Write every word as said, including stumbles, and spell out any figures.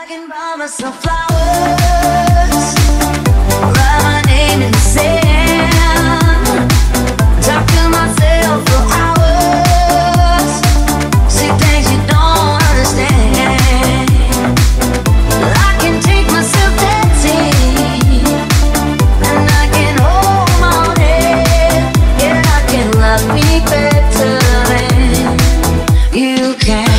can buy myself flowers, write my name in the sand, talk to myself for hours, see things you don't understand. I can take myself dancing, and I can hold my own head. Yeah, I can love me better than you can.